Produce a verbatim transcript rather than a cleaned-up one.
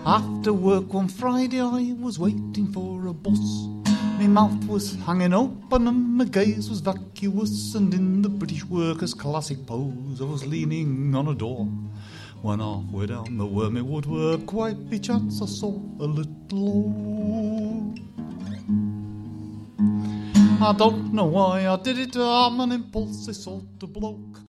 After work one Friday I was waiting for a bus. My mouth was hanging open and my gaze was vacuous, and in the British workers' classic pose I was leaning on a door. When halfway down the wormy woodwork, quite by chance I saw a little hole. I don't know why I did it, I'm an impulsive sort of bloke.